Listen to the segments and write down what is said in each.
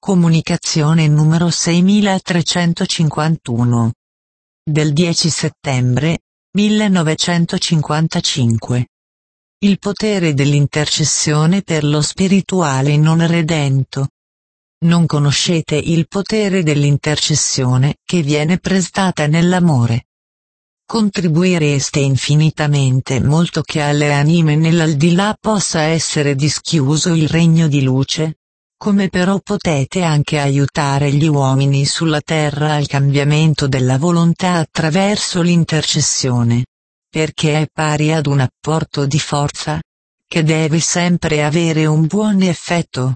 Comunicazione numero 6351. Del 10 settembre 1955. Il potere dell'intercessione per lo spirituale non redento. Non conoscete il potere dell'intercessione che viene prestata nell'amore. Contribuireste infinitamente molto che alle anime nell'aldilà possa essere dischiuso il regno di luce, come però potete anche aiutare gli uomini sulla terra al cambiamento della volontà attraverso l'intercessione, perché è pari ad un apporto di forza, che deve sempre avere un buon effetto.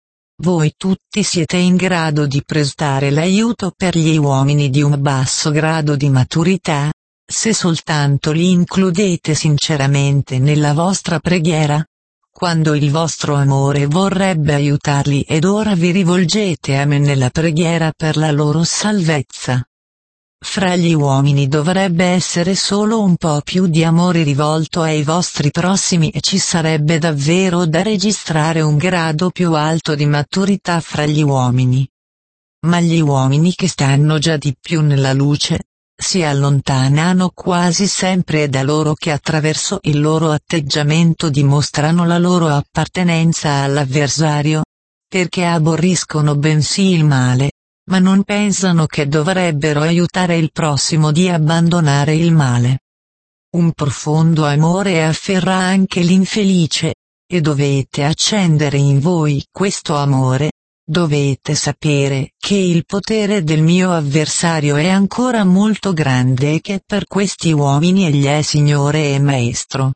Voi tutti siete in grado di prestare l'aiuto per gli uomini di un basso grado di maturità, se soltanto li includete sinceramente nella vostra preghiera, quando il vostro amore vorrebbe aiutarli ed ora vi rivolgete a me nella preghiera per la loro salvezza. Fra gli uomini dovrebbe essere solo un po' più di amore rivolto ai vostri prossimi e ci sarebbe davvero da registrare un grado più alto di maturità fra gli uomini. Ma gli uomini che stanno già di più nella luce, si allontanano quasi sempre da loro che attraverso il loro atteggiamento dimostrano la loro appartenenza all'avversario, perché aborriscono bensì il male, ma non pensano che dovrebbero aiutare il prossimo di abbandonare il male. Un profondo amore afferra anche l'infelice, e dovete accendere in voi questo amore. Dovete sapere che il potere del mio avversario è ancora molto grande e che per questi uomini egli è Signore e Maestro.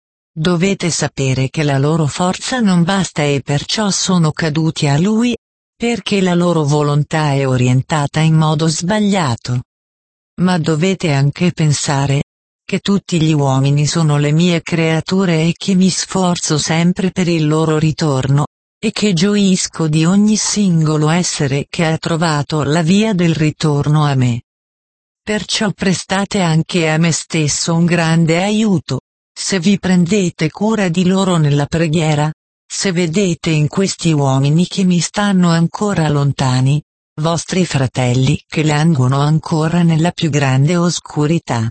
Dovete sapere che la loro forza non basta e perciò sono caduti a lui, perché la loro volontà è orientata in modo sbagliato. Ma dovete anche pensare che tutti gli uomini sono le mie creature e che mi sforzo sempre per il loro ritorno, e che gioisco di ogni singolo essere che ha trovato la via del ritorno a me. Perciò prestate anche a me stesso un grande aiuto, se vi prendete cura di loro nella preghiera, se vedete in questi uomini che mi stanno ancora lontani, vostri fratelli che languono ancora nella più grande oscurità.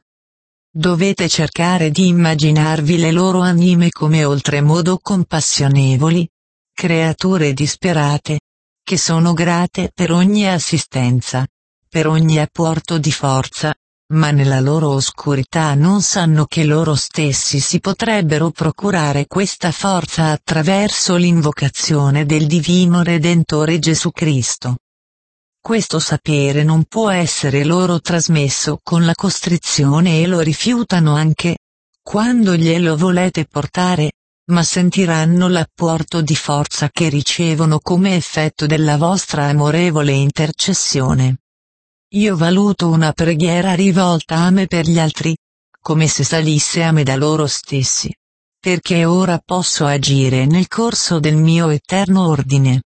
Dovete cercare di immaginarvi le loro anime come oltremodo compassionevoli, creature disperate, che sono grate per ogni assistenza, per ogni apporto di forza, ma nella loro oscurità non sanno che loro stessi si potrebbero procurare questa forza attraverso l'invocazione del Divino Redentore Gesù Cristo. Questo sapere non può essere loro trasmesso con la costrizione e lo rifiutano anche quando glielo volete portare, ma sentiranno l'apporto di forza che ricevono come effetto della vostra amorevole intercessione. Io valuto una preghiera rivolta a me per gli altri, come se salisse a me da loro stessi, perché ora posso agire nel corso del mio eterno ordine.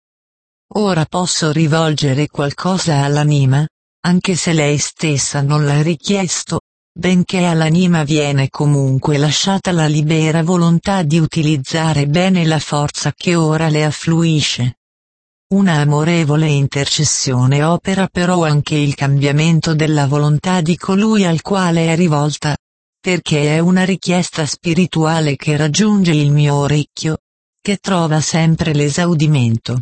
Ora posso rivolgere qualcosa all'anima, anche se lei stessa non l'ha richiesto, benché all'anima viene comunque lasciata la libera volontà di utilizzare bene la forza che ora le affluisce. Una amorevole intercessione opera però anche il cambiamento della volontà di colui al quale è rivolta, perché è una richiesta spirituale che raggiunge il mio orecchio, che trova sempre l'esaudimento.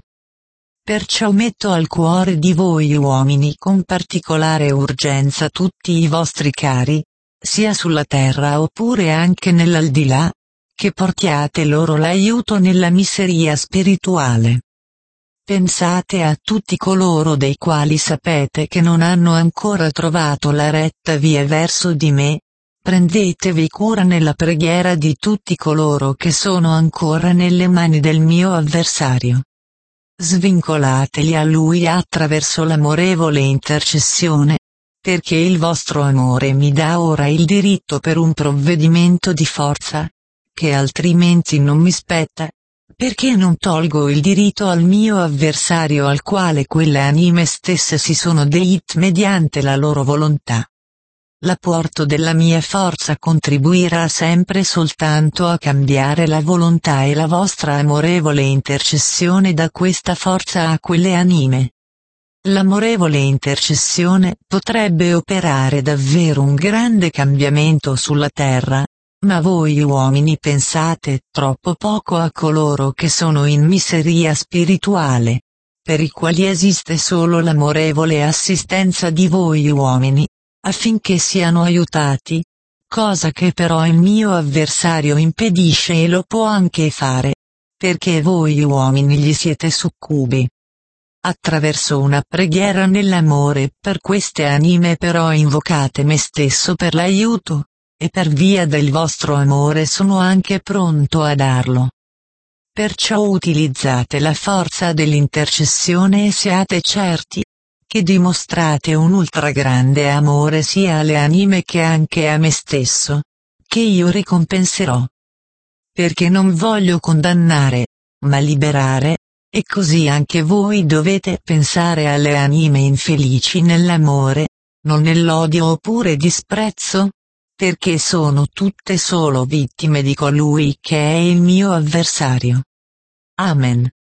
Perciò metto al cuore di voi uomini con particolare urgenza tutti i vostri cari, sia sulla terra oppure anche nell'aldilà, che portiate loro l'aiuto nella miseria spirituale. Pensate a tutti coloro dei quali sapete che non hanno ancora trovato la retta via verso di me, prendetevi cura nella preghiera di tutti coloro che sono ancora nelle mani del mio avversario. Svincolateli a lui attraverso l'amorevole intercessione, perché il vostro amore mi dà ora il diritto per un provvedimento di forza, che altrimenti non mi spetta, perché non tolgo il diritto al mio avversario al quale quelle anime stesse si sono deit mediante la loro volontà. l'apporto della mia forza contribuirà sempre soltanto a cambiare la volontà e la vostra amorevole intercessione da questa forza a quelle anime. L'amorevole intercessione potrebbe operare davvero un grande cambiamento sulla terra, ma voi uomini pensate troppo poco a coloro che sono in miseria spirituale, per i quali esiste solo l'amorevole assistenza di voi uomini, affinché siano aiutati, cosa che però il mio avversario impedisce e lo può anche fare, perché voi uomini gli siete succubi. Attraverso una preghiera nell'amore per queste anime però invocate me stesso per l'aiuto, e per via del vostro amore sono anche pronto a darlo. Perciò utilizzate la forza dell'intercessione e siate certi che dimostrate un ultra grande amore sia alle anime che anche a me stesso, che io ricompenserò. Perché non voglio condannare, ma liberare, e così anche voi dovete pensare alle anime infelici nell'amore, non nell'odio oppure disprezzo, perché sono tutte solo vittime di colui che è il mio avversario. Amen.